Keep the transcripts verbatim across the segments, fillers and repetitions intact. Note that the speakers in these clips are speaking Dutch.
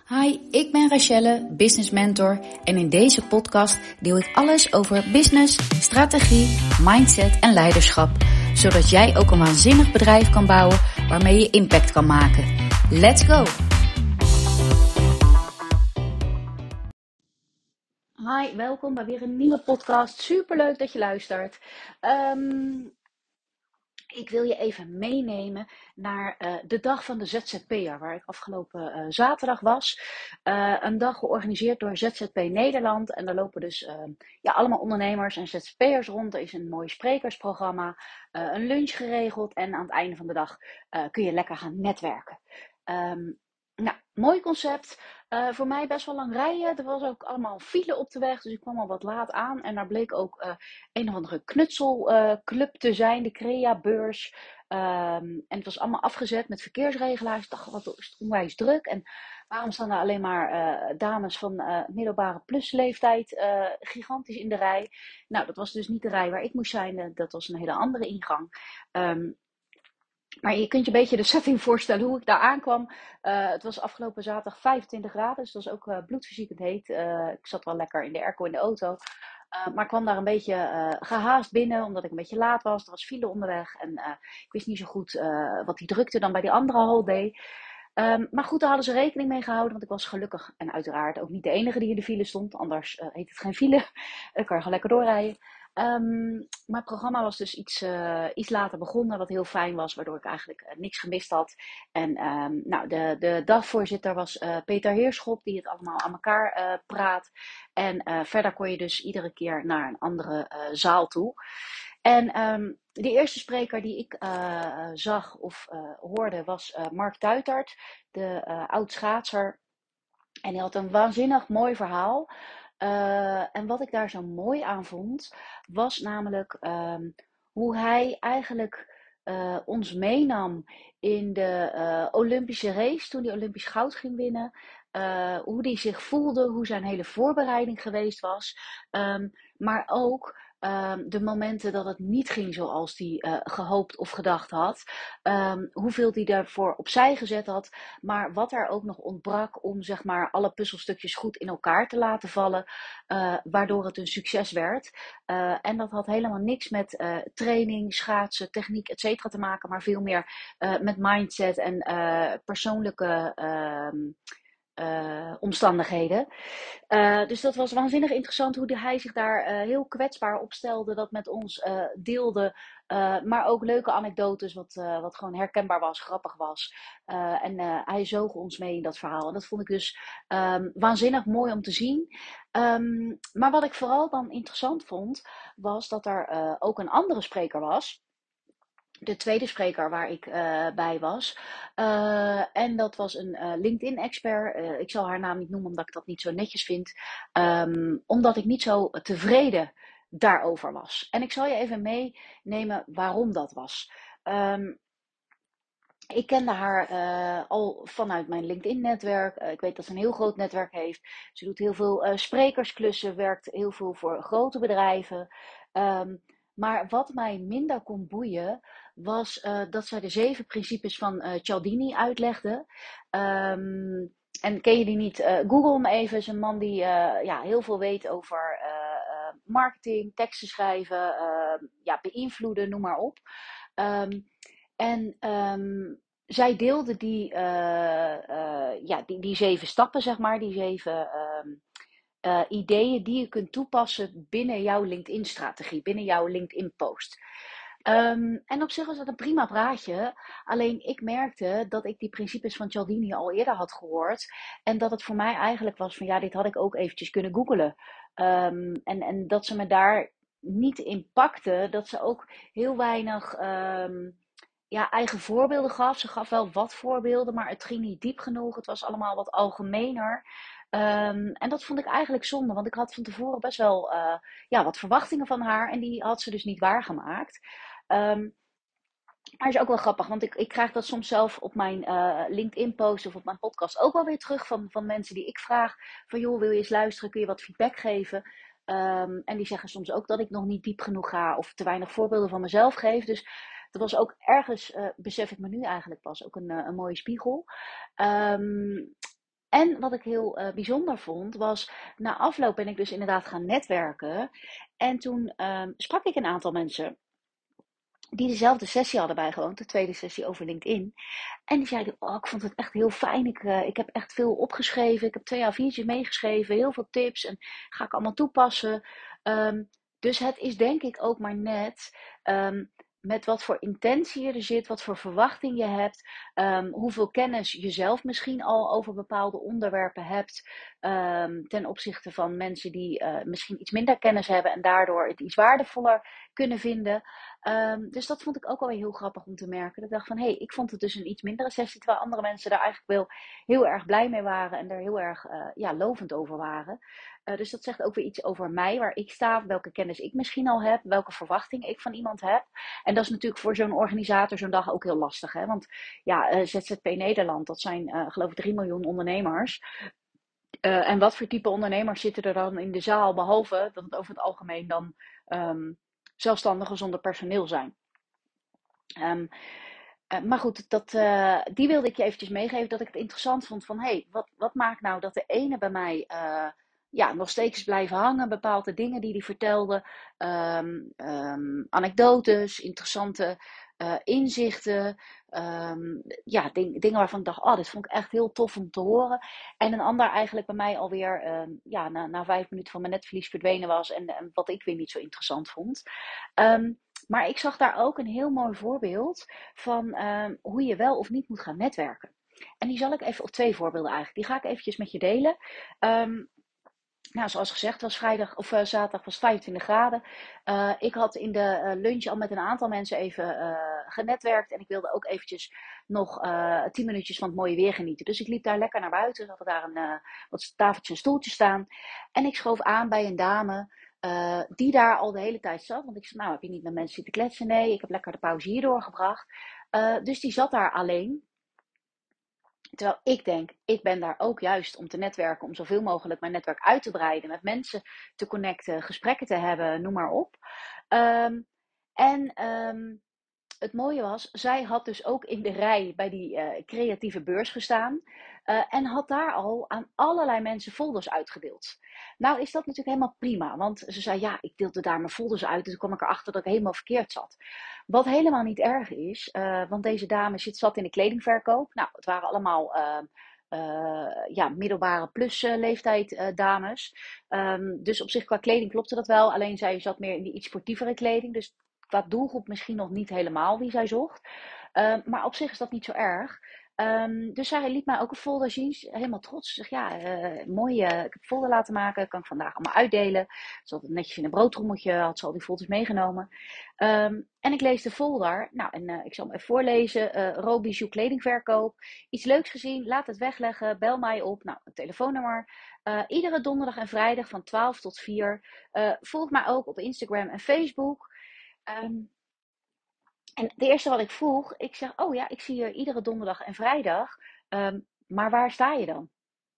Hi, ik ben Rachelle, business mentor en in deze podcast deel ik alles over business, strategie, mindset en leiderschap, zodat jij ook een waanzinnig bedrijf kan bouwen waarmee je impact kan maken. Let's go! Hi, welkom bij weer een nieuwe podcast. Superleuk dat je luistert. Um, Ik wil je even meenemen naar uh, de dag van de Z Z P'er, waar ik afgelopen uh, zaterdag was. Uh, een dag georganiseerd door Z Z P Nederland. En daar lopen dus uh, ja, allemaal ondernemers en Z Z P'ers rond. Er is een mooi sprekersprogramma, uh, een lunch geregeld. En aan het einde van de dag uh, kun je lekker gaan netwerken. Um, nou, mooi concept. Uh, voor mij best wel lang rijden. Er was ook allemaal file op de weg, dus ik kwam al wat laat aan. En daar bleek ook uh, een of andere knutselclub uh, te zijn, de Crea-beurs. Um, en het was allemaal afgezet met verkeersregelaars. Ik dacht, wat is het onwijs druk. En waarom staan er alleen maar uh, dames van uh, middelbare plusleeftijd uh, gigantisch in de rij? Nou, dat was dus niet de rij waar ik moest zijn. Dat was een hele andere ingang. Um, Maar je kunt je een beetje de setting voorstellen hoe ik daar aankwam. Uh, het was afgelopen zaterdag vijfentwintig graden, dus dat was ook uh, bloedverziekend heet. Uh, ik zat wel lekker in de airco in de auto. Uh, maar ik kwam daar een beetje uh, gehaast binnen, omdat ik een beetje laat was. Er was file onderweg en uh, ik wist niet zo goed uh, wat die drukte dan bij die andere hal deed. Um, maar goed, daar hadden ze rekening mee gehouden, want ik was gelukkig en uiteraard ook niet de enige die in de file stond. Anders uh, heet het geen file, dan kan je gewoon lekker doorrijden. Um, maar het programma was dus iets, uh, iets later begonnen, wat heel fijn was, waardoor ik eigenlijk uh, niks gemist had. En um, nou, de, de dagvoorzitter was uh, Peter Heerschop, die het allemaal aan elkaar uh, praat. En uh, verder kon je dus iedere keer naar een andere uh, zaal toe. En um, de eerste spreker die ik uh, zag of uh, hoorde was uh, Mark Tuitert, de uh, oud-schaatser. En hij had een waanzinnig mooi verhaal. Uh, en wat ik daar zo mooi aan vond, was namelijk um, hoe hij eigenlijk uh, ons meenam in de uh, Olympische race, toen hij Olympisch goud ging winnen. Uh, hoe hij zich voelde, hoe zijn hele voorbereiding geweest was. Um, maar ook um, de momenten dat het niet ging zoals hij uh, gehoopt of gedacht had. Um, hoeveel hij daarvoor opzij gezet had. Maar wat er ook nog ontbrak om zeg maar alle puzzelstukjes goed in elkaar te laten vallen. Uh, waardoor het een succes werd. Uh, en dat had helemaal niks met uh, training, schaatsen, techniek, et cetera te maken. Maar veel meer uh, met mindset en uh, persoonlijke uh, uh, omstandigheden. Uh, dus dat was waanzinnig interessant hoe hij zich daar uh, heel kwetsbaar opstelde. Dat met ons uh, deelde. Uh, maar ook leuke anekdotes, wat, uh, wat gewoon herkenbaar was, grappig was. Uh, en uh, hij zoog ons mee in dat verhaal. En dat vond ik dus um, waanzinnig mooi om te zien. Um, maar wat ik vooral dan interessant vond, was dat er uh, ook een andere spreker was. De tweede spreker waar ik uh, bij was. Uh, en dat was een uh, LinkedIn-expert. Uh, ik zal haar naam niet noemen omdat ik dat niet zo netjes vind. Um, omdat ik niet zo tevreden daarover was. En ik zal je even meenemen waarom dat was. Um, Ik kende haar uh, al vanuit mijn LinkedIn-netwerk. Uh, ik weet dat ze een heel groot netwerk heeft. Ze doet heel veel uh, sprekersklussen, werkt heel veel voor grote bedrijven. Um, maar wat mij minder kon boeien, was uh, dat zij de zeven principes van uh, Cialdini uitlegde. Um, en ken je die niet? Uh, Google hem even. Het is een man die uh, ja, heel veel weet over uh, uh, marketing, teksten schrijven, uh, ja, beïnvloeden, noem maar op. Um, En um, zij deelde die, uh, uh, ja, die, die zeven stappen, zeg maar, die zeven um, uh, ideeën die je kunt toepassen binnen jouw LinkedIn-strategie, binnen jouw LinkedIn-post. Um, en op zich was dat een prima praatje. Alleen ik merkte dat ik die principes van Cialdini al eerder had gehoord. En dat het voor mij eigenlijk was van ja, dit had ik ook eventjes kunnen googlen. Um, en, en dat ze me daar niet in pakte. Dat ze ook heel weinig um, ja, eigen voorbeelden gaf. Ze gaf wel wat voorbeelden, maar het ging niet diep genoeg. Het was allemaal wat algemener. Um, en dat vond ik eigenlijk zonde, want ik had van tevoren best wel uh, ja, wat verwachtingen van haar. En die had ze dus niet waargemaakt. Um, maar is ook wel grappig, want ik, ik krijg dat soms zelf op mijn uh, LinkedIn-post of op mijn podcast ook wel weer terug van, van mensen die ik vraag. Van joh, wil je eens luisteren, kun je wat feedback geven? Um, en die zeggen soms ook dat ik nog niet diep genoeg ga of te weinig voorbeelden van mezelf geef. Dus dat was ook ergens, uh, besef ik me nu eigenlijk pas, ook een, uh, een mooie spiegel. Um, En wat ik heel uh, bijzonder vond, was na afloop ben ik dus inderdaad gaan netwerken. En toen um, sprak ik een aantal mensen die dezelfde sessie hadden bijgewoond, de tweede sessie over LinkedIn. En die zeiden, oh, ik vond het echt heel fijn. Ik, uh, ik heb echt veel opgeschreven. Ik heb twee A viertjes meegeschreven. Heel veel tips. En ga ik allemaal toepassen. Um, dus het is denk ik ook maar net um, met wat voor intentie je er zit. Wat voor verwachting je hebt. Um, hoeveel kennis je zelf misschien al over bepaalde onderwerpen hebt. Um, ten opzichte van mensen die uh, misschien iets minder kennis hebben. En daardoor het iets waardevoller kunnen vinden. Um, dus dat vond ik ook alweer heel grappig om te merken. Dat ik dacht van, hé, hey, ik vond het dus een iets mindere sessie. Terwijl andere mensen daar eigenlijk wel heel erg blij mee waren. En er heel erg uh, ja, lovend over waren. Uh, dus dat zegt ook weer iets over mij. Waar ik sta, welke kennis ik misschien al heb. Welke verwachting ik van iemand heb. En dat is natuurlijk voor zo'n organisator zo'n dag ook heel lastig. Hè? Want ja, uh, Z Z P Nederland, dat zijn uh, geloof ik drie miljoen ondernemers. Uh, en wat voor type ondernemers zitten er dan in de zaal? Behalve dat het over het algemeen dan um, zelfstandigen zonder personeel zijn. Um, uh, maar goed, dat, uh, die wilde ik je eventjes meegeven. Dat ik het interessant vond van... hé, hey, wat, wat maakt nou dat de ene bij mij... Uh, ja, nog steeds blijven hangen. Bepaalde dingen die hij vertelde. Um, um, anekdotes, interessante uh, inzichten. Um, ja, ding, dingen waarvan ik dacht, oh, dit vond ik echt heel tof om te horen. En een ander eigenlijk bij mij alweer, um, ja, na, na vijf minuten van mijn netvlies verdwenen was. En, en wat ik weer niet zo interessant vond. Um, maar ik zag daar ook een heel mooi voorbeeld van um, hoe je wel of niet moet gaan netwerken. En die zal ik even, of twee voorbeelden eigenlijk, die ga ik eventjes met je delen. Um, Nou, zoals gezegd was vrijdag of uh, zaterdag was vijfentwintig graden. Uh, ik had in de uh, lunch al met een aantal mensen even uh, genetwerkt. En ik wilde ook eventjes nog uh, tien minuutjes van het mooie weer genieten. Dus ik liep daar lekker naar buiten. Had daar een, uh, wat tafeltjes en stoeltjes staan. En ik schoof aan bij een dame uh, die daar al de hele tijd zat. Want ik zei, nou heb je niet met mensen zitten kletsen? Nee, ik heb lekker de pauze hier doorgebracht. Uh, dus die zat daar alleen. Terwijl ik denk, ik ben daar ook juist om te netwerken, om zoveel mogelijk mijn netwerk uit te breiden, met mensen te connecten, gesprekken te hebben, noem maar op. Um, en um, het mooie was, zij had dus ook in de rij bij die uh, creatieve beurs gestaan. Uh, en had daar al aan allerlei mensen folders uitgedeeld. Nou is dat natuurlijk helemaal prima. Want ze zei, ja, ik deelde daar mijn folders uit. Dus toen kwam ik erachter dat ik helemaal verkeerd zat. Wat helemaal niet erg is. Uh, want deze dame zit, zat in de kledingverkoop. Nou, het waren allemaal... Uh, Uh, ja, middelbare plus uh, leeftijd uh, dames. Um, dus op zich qua kleding klopte dat wel. Alleen zij zat meer in die iets sportievere kleding. Dus qua doelgroep misschien nog niet helemaal wie zij zocht. Um, maar op zich is dat niet zo erg. Um, dus zij liet mij ook een folder zien. Helemaal trots. Ze zegt, ja, uh, mooi. Uh, ik heb een folder laten maken. Kan ik vandaag allemaal uitdelen. Ze had het netjes in een broodtrommeltje. Had ze al die folders meegenomen. Um, en ik lees de folder. Nou, en uh, ik zal hem even voorlezen. Uh, Robijou kledingverkoop. Iets leuks gezien. Laat het wegleggen. Bel mij op. Nou, een telefoonnummer. Uh, iedere donderdag en vrijdag van twaalf tot vier. Uh, volg mij ook op Instagram en Facebook. Um, en het eerste wat ik vroeg, ik zeg, oh ja, ik zie je iedere donderdag en vrijdag. Um, maar waar sta je dan?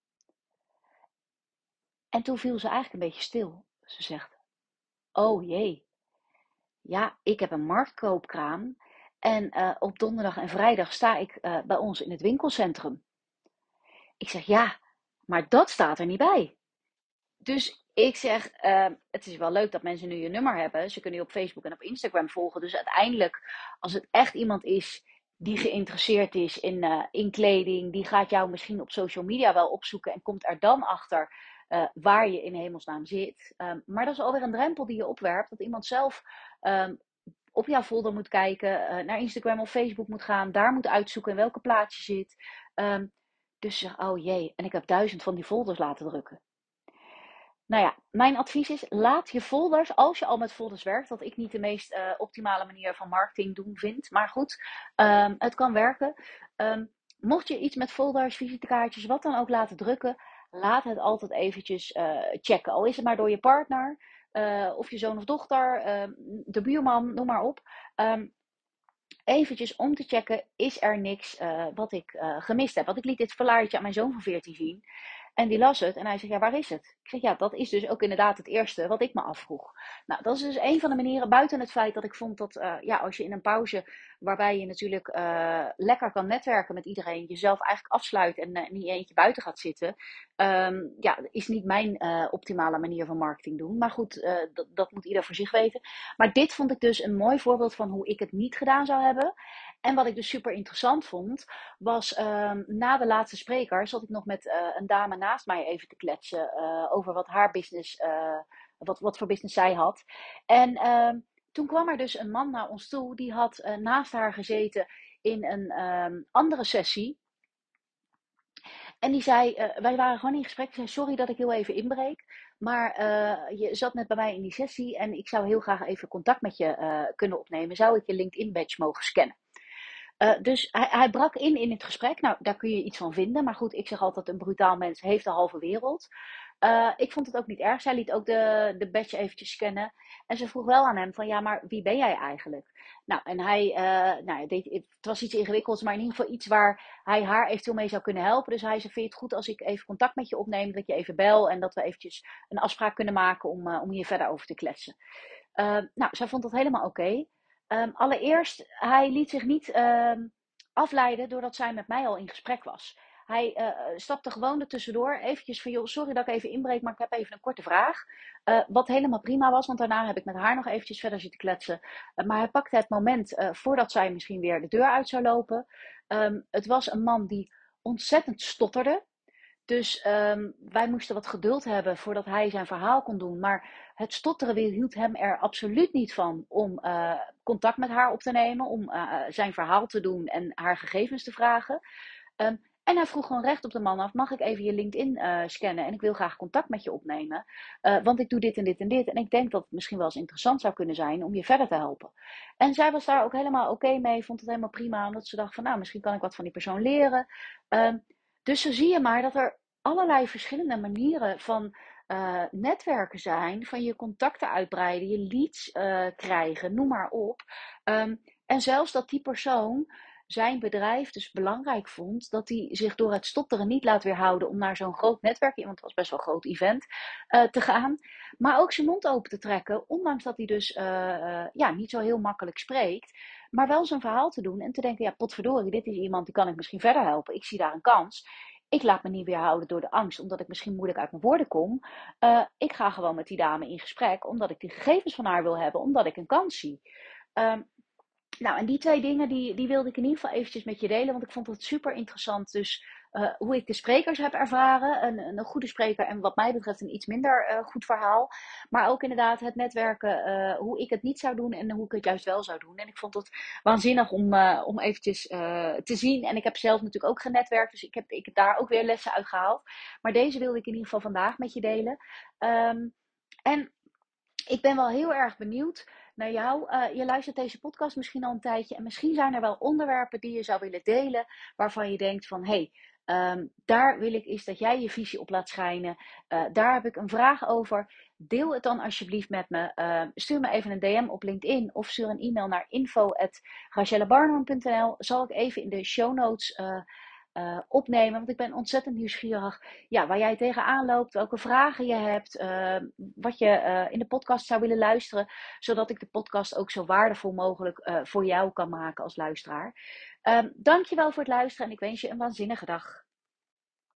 En toen viel ze eigenlijk een beetje stil. Ze zegt, oh jee, ja, ik heb een marktkoopkraam. En uh, op donderdag en vrijdag sta ik uh, bij ons in het winkelcentrum. Ik zeg, ja, maar dat staat er niet bij. Dus ik zeg, uh, het is wel leuk dat mensen nu je nummer hebben. Ze kunnen je op Facebook en op Instagram volgen. Dus uiteindelijk, als het echt iemand is die geïnteresseerd is in, uh, in kleding, die gaat jou misschien op social media wel opzoeken en komt er dan achter uh, waar je in hemelsnaam zit. Um, maar dat is alweer een drempel die je opwerpt, dat iemand zelf um, op jouw folder moet kijken, uh, naar Instagram of Facebook moet gaan, daar moet uitzoeken in welke plaats je zit. Um, dus zeg, oh jee, en ik heb duizend van die folders laten drukken. Nou ja, mijn advies is, laat je folders, als je al met folders werkt, wat ik niet de meest uh, optimale manier van marketing doen vind, maar goed, um, het kan werken. Um, mocht je iets met folders, visitekaartjes, wat dan ook laten drukken, laat het altijd eventjes uh, checken. Al is het maar door je partner, uh, of je zoon of dochter, uh, de buurman, noem maar op. Um, eventjes om te checken, is er niks uh, wat ik uh, gemist heb. Want ik liet dit verlaartje aan mijn zoon van veertien zien. En die las het en hij zegt, ja, waar is het? Ik zeg, ja, dat is dus ook inderdaad het eerste wat ik me afvroeg. Nou, dat is dus een van de manieren, buiten het feit dat ik vond dat, uh, ja, als je in een pauze, waarbij je natuurlijk uh, lekker kan netwerken met iedereen, jezelf eigenlijk afsluit en uh, niet eentje buiten gaat zitten, um, ja, is niet mijn uh, optimale manier van marketing doen. Maar goed, uh, dat, dat moet ieder voor zich weten. Maar dit vond ik dus een mooi voorbeeld van hoe ik het niet gedaan zou hebben. En wat ik dus super interessant vond, was um, na de laatste spreker zat ik nog met uh, een dame naast mij even te kletsen uh, over wat haar business, uh, wat, wat voor business zij had. En uh, toen kwam er dus een man naar ons toe, die had uh, naast haar gezeten in een um, andere sessie. En die zei, uh, wij waren gewoon in gesprek, zei, sorry dat ik heel even inbreek, maar uh, je zat net bij mij in die sessie en ik zou heel graag even contact met je uh, kunnen opnemen. Zou ik je LinkedIn badge mogen scannen? Uh, dus hij, hij brak in in het gesprek. Nou, daar kun je iets van vinden. Maar goed, ik zeg altijd, een brutaal mens heeft de halve wereld. Uh, ik vond het ook niet erg. Zij liet ook de, de badge eventjes scannen. En ze vroeg wel aan hem van, ja, maar wie ben jij eigenlijk? Nou, en hij, uh, nou, deed, het was iets ingewikkelds, maar in ieder geval iets waar hij haar eventueel mee zou kunnen helpen. Dus hij zei, vind je het goed als ik even contact met je opneem, dat je even bel en dat we eventjes een afspraak kunnen maken om, uh, om hier verder over te kletsen. Uh, nou, zij vond dat helemaal oké. Okay. Um, allereerst, hij liet zich niet um, afleiden doordat zij met mij al in gesprek was. Hij uh, stapte gewoon er tussendoor, eventjes van, joh, sorry dat ik even inbreek, maar ik heb even een korte vraag. Uh, wat helemaal prima was, want daarna heb ik met haar nog eventjes verder zitten kletsen. Uh, maar hij pakte het moment uh, voordat zij misschien weer de deur uit zou lopen. Um, het was een man die ontzettend stotterde. Dus um, wij moesten wat geduld hebben voordat hij zijn verhaal kon doen. Maar het stotteren hield hem er absoluut niet van om uh, contact met haar op te nemen. Om uh, zijn verhaal te doen en haar gegevens te vragen. Um, en hij vroeg gewoon recht op de man af, mag ik even je LinkedIn uh, scannen en ik wil graag contact met je opnemen. Uh, want ik doe dit en dit en dit en ik denk dat het misschien wel eens interessant zou kunnen zijn om je verder te helpen. En zij was daar ook helemaal oké okay mee, vond het helemaal prima. Omdat ze dacht van, nou, misschien kan ik wat van die persoon leren. Um, dus zo zie je maar dat er allerlei verschillende manieren van uh, netwerken zijn. Van je contacten uitbreiden, je leads uh, krijgen, noem maar op. Um, en zelfs dat die persoon zijn bedrijf dus belangrijk vond, dat hij zich door het stotteren niet laat weerhouden om naar zo'n groot netwerk, want het was best wel een groot event, uh, te gaan. Maar ook zijn mond open te trekken, ondanks dat hij dus uh, uh, ja, niet zo heel makkelijk spreekt. Maar wel zijn verhaal te doen en te denken, ja, potverdorie, dit is iemand die kan ik misschien verder helpen. Ik zie daar een kans. Ik laat me niet weerhouden door de angst, omdat ik misschien moeilijk uit mijn woorden kom. Uh, ik ga gewoon met die dame in gesprek, omdat ik die gegevens van haar wil hebben, omdat ik een kans zie. Um, Nou, en die twee dingen die, die wilde ik in ieder geval eventjes met je delen, want ik vond het super interessant. Dus uh, hoe ik de sprekers heb ervaren, een, een goede spreker en wat mij betreft een iets minder uh, goed verhaal. Maar ook inderdaad het netwerken, uh, hoe ik het niet zou doen en hoe ik het juist wel zou doen. En ik vond het waanzinnig om, uh, om eventjes uh, te zien. En ik heb zelf natuurlijk ook genetwerkt, dus ik heb, ik heb daar ook weer lessen uit gehaald. Maar deze wilde ik in ieder geval vandaag met je delen. Um, en ik ben wel heel erg benieuwd naar jou. Uh, je luistert deze podcast misschien al een tijdje. En misschien zijn er wel onderwerpen die je zou willen delen. Waarvan je denkt van, hé, hey, um, daar wil ik eens dat jij je visie op laat schijnen. Uh, daar heb ik een vraag over. Deel het dan alsjeblieft met me. Uh, stuur me even een D M op LinkedIn. Of stuur een e-mail naar info at rachellebarnum punt n l. Zal ik even in de show notes uh, Uh, opnemen, want ik ben ontzettend nieuwsgierig ja, waar jij tegenaan loopt, welke vragen je hebt, uh, wat je uh, in de podcast zou willen luisteren, zodat ik de podcast ook zo waardevol mogelijk uh, voor jou kan maken als luisteraar. Um, dankjewel voor het luisteren en ik wens je een waanzinnige dag.